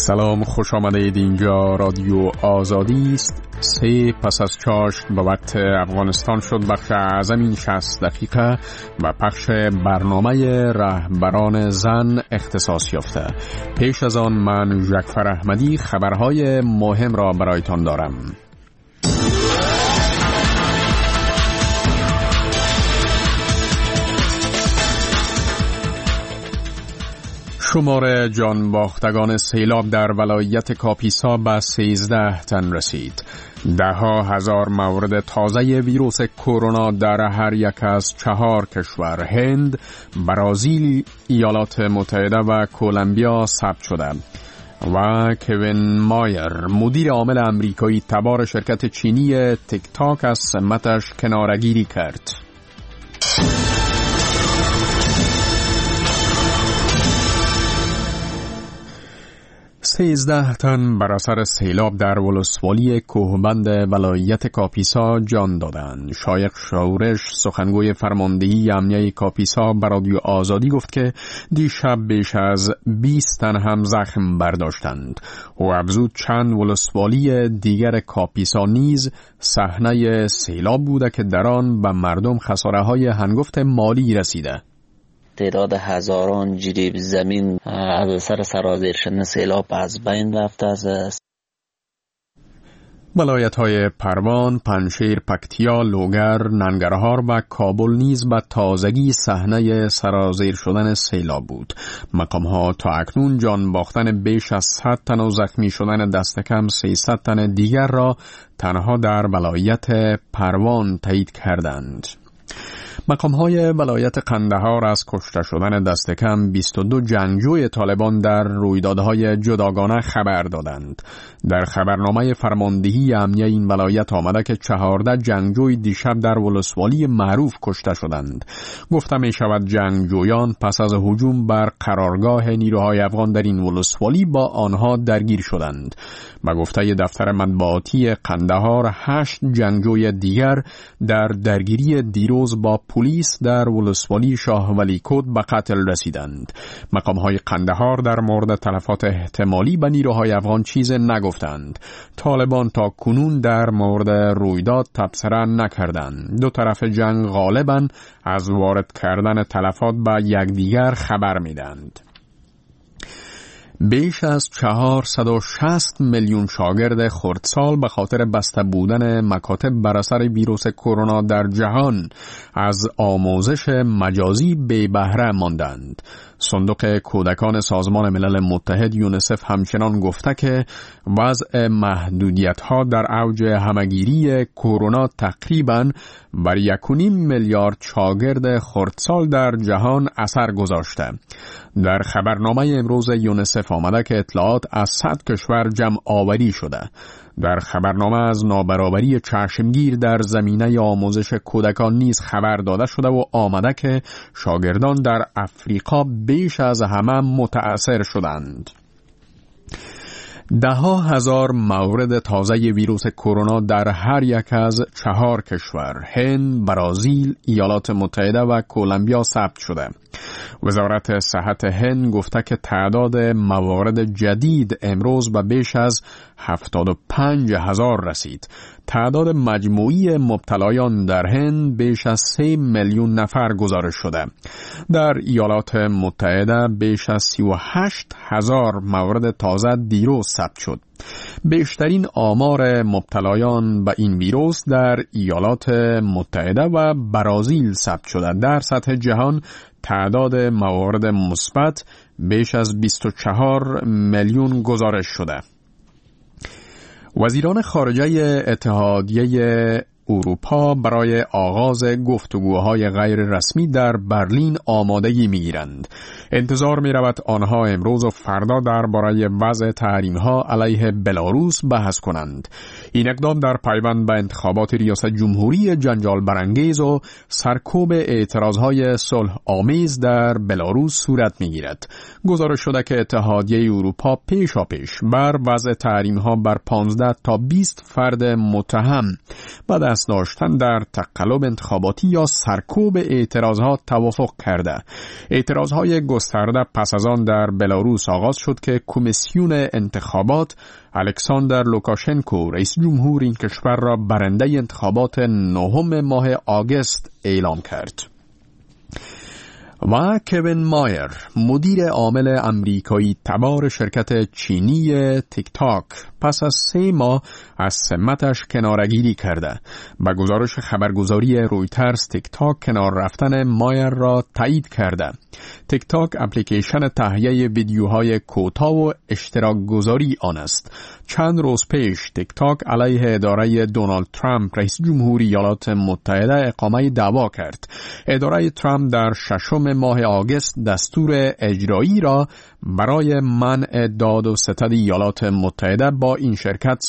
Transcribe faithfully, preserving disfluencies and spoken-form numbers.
سلام، خوش آمدید. اینجا رادیو آزادی است. سه پس از چاشت به وقت افغانستان شد بخش اعظم این شصت دقیقه و پخش برنامه رهبران زن اختصاص یافته. پیش از آن من جعفر احمدی خبرهای مهم را برایتان دارم. شمار جان باختگان سیلاب در ولایت کاپیسا به سیزده تن رسید. ده ها هزار مورد تازه ویروس کرونا در هر یک از چهار کشور هند، برزیل، ایالات متحده و کلمبیا ثبت شده. و کوین مایر مدیر عامل امریکایی تبار شرکت چینی تیک تاک از سمتش کناره‌گیری کرد. سیزده تن بر اثر سیلاب در ولسوالی کوهبند ولایت کاپیسا جان دادند. شایق شورش سخنگوی فرماندهی امنیه کاپیسا به رادیو آزادی گفت که دیشب بیش از بیست تن هم زخم برداشتند. او افزود چند ولسوالی دیگر کاپیسا نیز صحنه سیلاب بوده که در آن به مردم خساره‌های هنگفت مالی رسیده. تعداد هزاران جریب زمین از اثر سرازیر شدن سیلاب از بین رفته است. ولایت‌های پروان، پنجشیر، پکتیا، لوگر، ننگرهار و کابل نیز به تازگی صحنه سرازیر شدن سیلاب بود. مقام‌ها تا اکنون جان باختن بیش از صد تن و زخمی شدن دست کم سیصد تن دیگر را تنها در ولایت پروان تایید کردند. مقام‌های ولایت قندهار از کشته شدن دست کم بیست و دو جنگجوی طالبان در رویدادهای جداگانه خبر دادند. در خبرنامه فرماندهی امنیه این ولایت آمده که چهارده جنگجوی دیشب در ولسوالی معروف کشته شدند. گفته می شود جنگجویان پس از هجوم بر قرارگاه نیروهای افغان در این ولسوالی با آنها درگیر شدند. به گفته دفتر مطبوعاتی قندهار، هشت جنگجوی دیگر در درگیری دیروز با پلیس در ولسوالی شاه ولی کود به قتل رسیدند. مقام‌های قندهار در مورد تلفات احتمالی به نیروهای افغان چیز نگفتند. طالبان تا کنون در مورد رویداد تبصره نکردند. دو طرف جنگ غالباً از وارد کردن تلفات به یکدیگر خبر میدند. بیش از چهارصد و شصت میلیون شاگرد خردسال به خاطر بسته بودن مکاتب بر اثر ویروس کرونا در جهان از آموزش مجازی بی بهره ماندند. صندوق کودکان سازمان ملل متحد یونیسف همچنان گفته که وضع محدودیت‌ها در اوج همگیری کرونا تقریباً بر یک و نیم میلیارد شاگرد خردسال در جهان اثر گذاشته. در خبرنامه امروز یونیسف آمده که اطلاعات از صد کشور جمع آوری شده. در خبرنامه از نابرابری چشمگیر در زمینه آموزش کودکان نیز خبر داده شده و آمده که شاگردان در افریقا بیش از همه متأثر شدند. ده ها هزار مورد تازه ویروس کرونا در هر یک از چهار کشور هند، برزیل، ایالات متحده و کلمبیا ثبت شده. وزارت صحت هند گفته که تعداد موارد جدید امروز به بیش از هفتاد و پنج هزار رسید. تعداد مجموعی مبتلایان در هند بیش از سه میلیون نفر گزارش شده. در ایالات متحده بیش از سی و هشت هزار مورد تازه دیروز ثبت شد. بیشترین آمار مبتلایان به این ویروس در ایالات متحده و برزیل ثبت شده. در سطح جهان تعداد موارد مثبت بیش از بیست و چهار میلیون گزارش شده. وزیران خارجه اتحادیه اروپا برای آغاز گفتگوهای غیر رسمی در برلین آمادگی می‌گیرند. انتظار می‌رود آنها امروز و فردا درباره وضع تحریم‌ها علیه بلاروس بحث کنند. این اقدام در پیوند به انتخابات ریاست جمهوری جنجال برانگیز و سرکوب اعتراضهای صلح آمیز در بلاروس صورت می‌گیرد. گزارش شده که اتحادیه اروپا پیشاپیش بر وضع تحریم‌ها بر پانزده تا بیست فرد متهم و دست داشتن در تقلب انتخاباتی یا سرکوب اعتراضات توافق کرده. اعتراضهای گسترده پس از آن در بلاروس آغاز شد که کمیسیون انتخابات الکساندر لوکاشنکو رئیس جمهور این کشور را برنده انتخابات نهم ماه آگوست اعلام کرد. و کوین مایر مدیر عامل امریکایی تبار شرکت چینی تیک تاک پس از سه ماه از سمتش کنارگیری کرده. با گزارش خبرگزاری رویترز تیک تاک کنار رفتن مایر را تایید کرده. تیک تاک اپلیکیشن تهیه ویدیوهای کوتاه و اشتراک گذاری آن است. چند روز پیش تیک تاک علیه اداره دونالد ترامپ رئیس جمهوری ایالات متحده اقامه دعوا کرد. اداره ترامپ در ششم ماه آگوست دستور اجرایی را برای منع داد و ستد ایالات متحده با این شرکت